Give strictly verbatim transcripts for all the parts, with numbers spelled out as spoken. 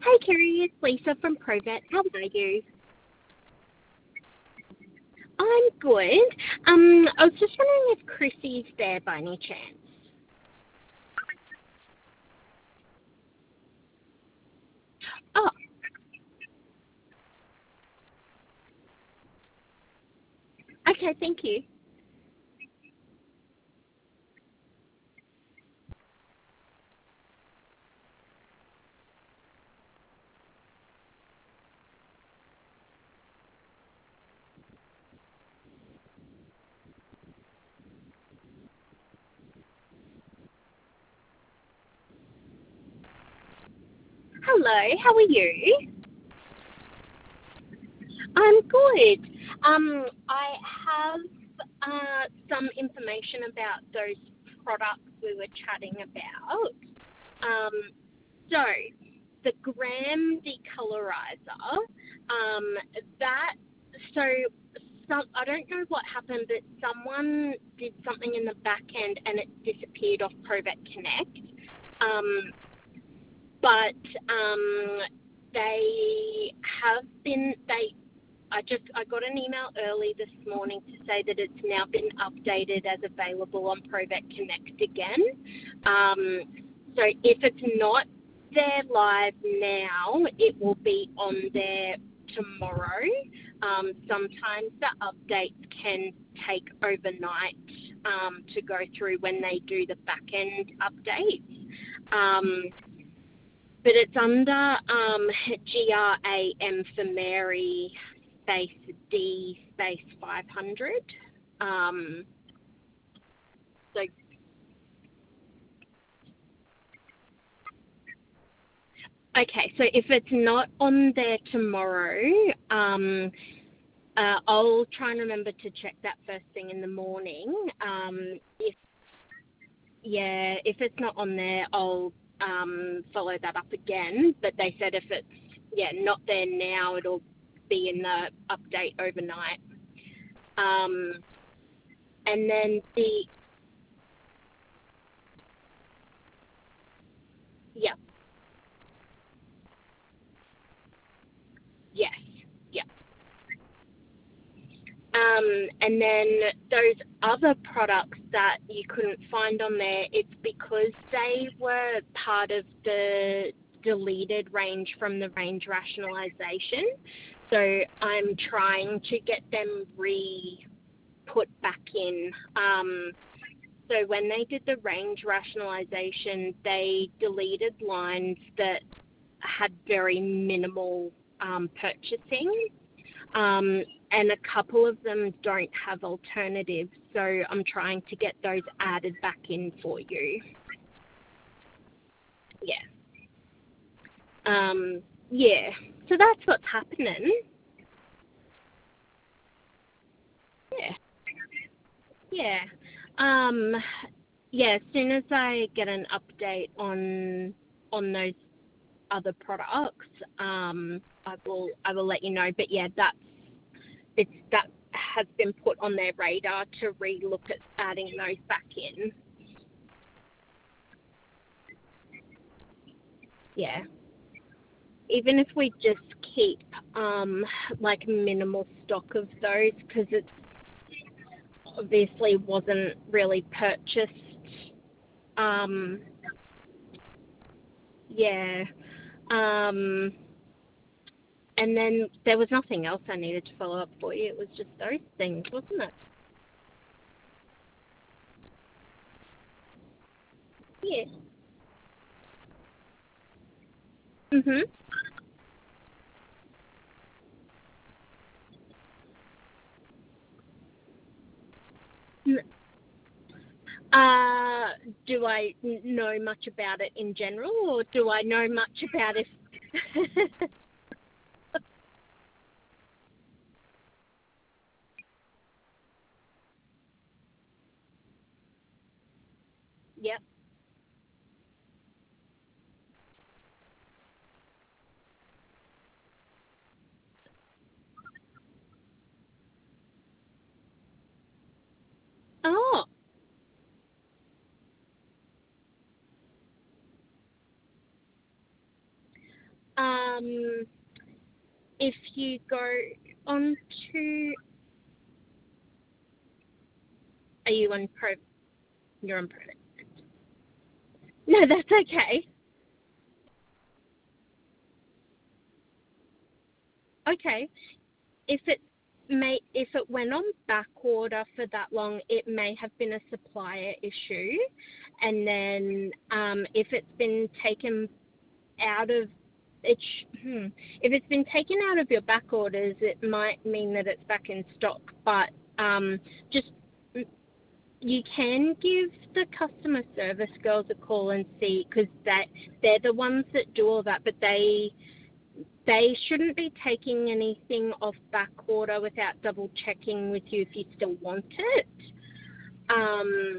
Hey Kerry, it's Lisa from Provet. How are you? I'm good. Um, I was just wondering if Chrissy's there by any chance. Oh, okay, thank you. Hello, how are you? I'm good. Um, I have uh, some information about those products we were chatting about. Um, so, the gram decolorizer, um, that, so some, I don't know what happened, but someone did something in the back end and it disappeared off Provet Connect. Um, but um, they have been, they I just I got an email early this morning to say that it's now been updated as available on Provet Connect again. Um, so if it's not there live now, it will be on there tomorrow. Um, sometimes the updates can take overnight um, to go through when they do the back end updates. Um, but it's under um, G R A M for Mary space D space five hundred. Um, so, okay, so if it's not on there tomorrow, um, uh, I'll try and remember to check that first thing in the morning. Um, if yeah, if it's not on there, I'll um, follow that up again. But they said if it's yeah not there now, it'll be in the update overnight. Um, and then the yeah, yes, yeah. Um, and then those other products that you couldn't find on there, it's because they were part of the deleted range from the range rationalization. So I'm trying to get them re put back in. Um, so when they did the range rationalization, they deleted lines that had very minimal um, purchasing. Um, and a couple of them don't have alternatives, so I'm trying to get those added back in for you. Yeah. Um, yeah. So that's what's happening. Yeah. Yeah. Um, yeah. As soon as I get an update on on those other products, um, I will I will let you know. But yeah, that's it's that has been put on their radar to re-look at adding those back in. Yeah. Even if we just keep um, like minimal stock of those, because it obviously wasn't really purchased. Um, yeah. Um, and then there was nothing else I needed to follow up for you. It was just those things, wasn't it? Yeah. Mhm. Uh, do I know much about it in general, or do I know much about it? Yep. Oh. um, if you go on to, are you on pro? You're on pro. No, that's okay. Okay. If it may, if it went on back order for that long, it may have been a supplier issue, and then um, if it's been taken out of it, hmm, if it's been taken out of your back orders, it might mean that it's back in stock. But um, just you can give the customer service girls a call and see, because that they're the ones that do all that, but they they shouldn't be taking anything off back order without double checking with you if you still want it. Um,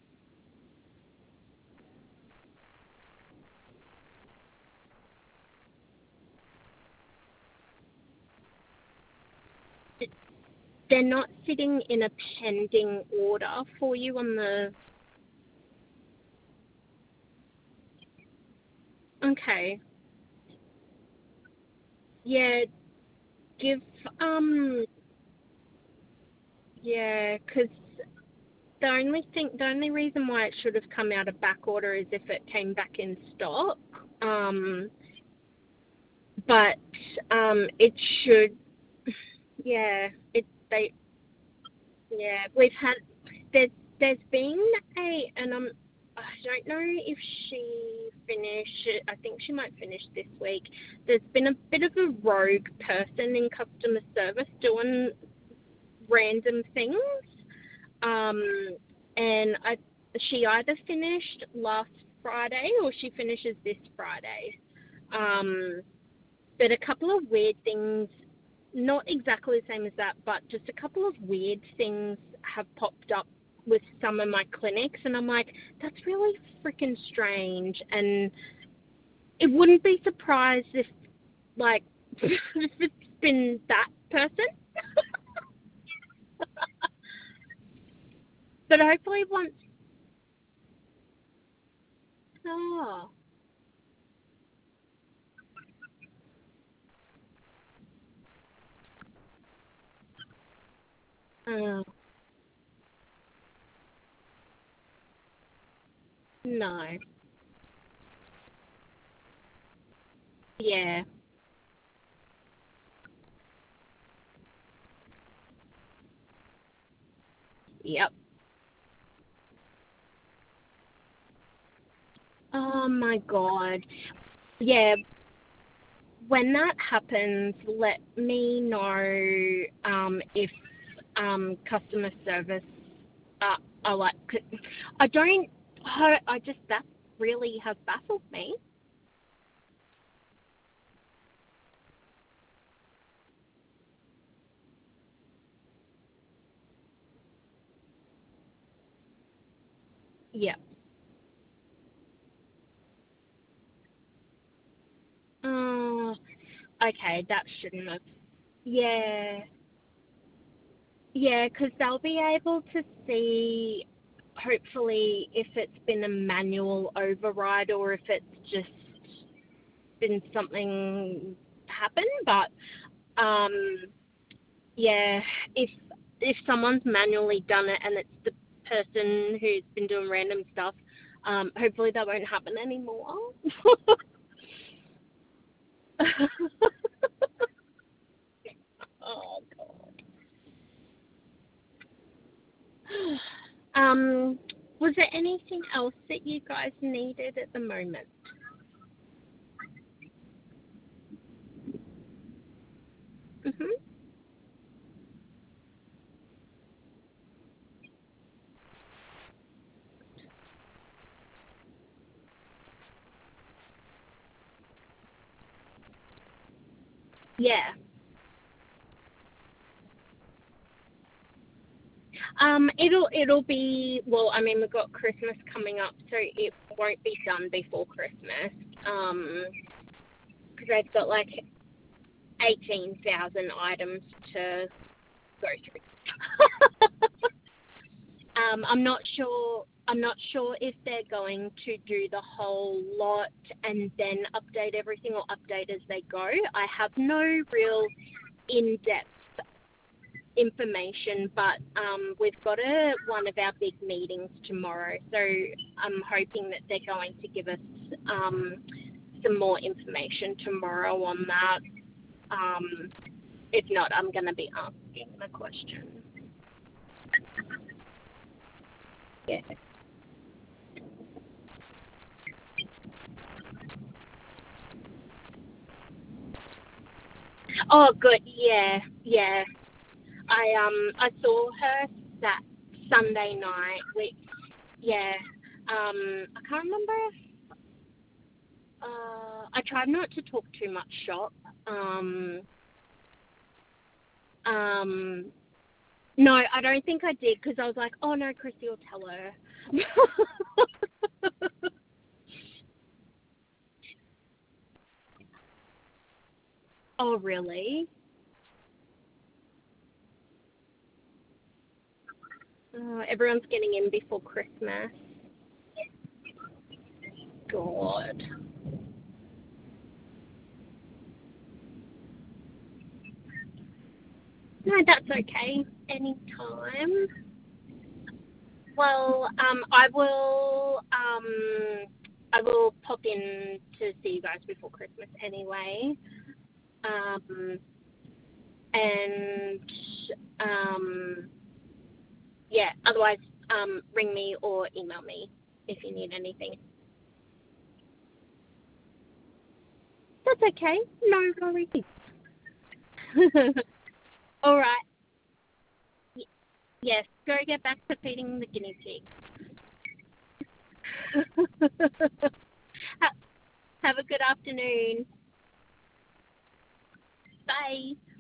they're not sitting in a pending order for you on the. Okay. Yeah. Give um. Yeah, because the only thing, the only reason why it should have come out of back order is if it came back in stock. Um, but um, it should. Yeah, it they. Yeah, we've had there's there's been a, and I'm I don't know if she finished. I think she might finish this week. There's been a bit of a rogue person in customer service doing random things. Um, and I, she either finished last Friday or she finishes this Friday. Um, but a couple of weird things, not exactly the same as that, but just a couple of weird things have popped up with some of my clinics, and I'm like, that's really freaking strange. And it wouldn't be surprised if, like, if it's been that person. But hopefully once, oh, oh no, yeah, yep. Oh my God. Yeah, when that happens, let me know um, if um, customer service uh, are like. I don't. I I just that really has baffled me. Yeah. Oh, okay. That shouldn't have. Yeah. Yeah, because they'll be able to see, hopefully, if it's been a manual override or if it's just been something happen. But um, yeah, if if someone's manually done it and it's the person who's been doing random stuff, um, hopefully that won't happen anymore. Oh God. Um, was there anything else that you guys needed at the moment? Mhm. Yeah. Um, it'll it'll be, well. I mean, we've got Christmas coming up, so it won't be done before Christmas. Um, because they've got like eighteen thousand items to go through. um, I'm not sure. I'm not sure if they're going to do the whole lot and then update everything or update as they go. I have no real in-depth information, but um, we've got a, one of our big meetings tomorrow, so I'm hoping that they're going to give us um, some more information tomorrow on that. Um, if not, I'm going to be asking the question. Yeah. Oh, good. Yeah, yeah. I um I saw her that Sunday night. We, yeah. Um, I can't remember. If, uh, I tried not to talk too much shop. Um, um, no, I don't think I did because I was like, oh no, Chrissy will tell her. Oh, really? Oh, everyone's getting in before Christmas. God. No, that's okay. Anytime. Well, um, I will. Um, I will pop in to see you guys before Christmas anyway. Um, and um, yeah. Otherwise, um, ring me or email me if you need anything. That's okay. No worries. All right. Y- yes. Go get back to feeding the guinea pig. Ha- Have a good afternoon. Bye.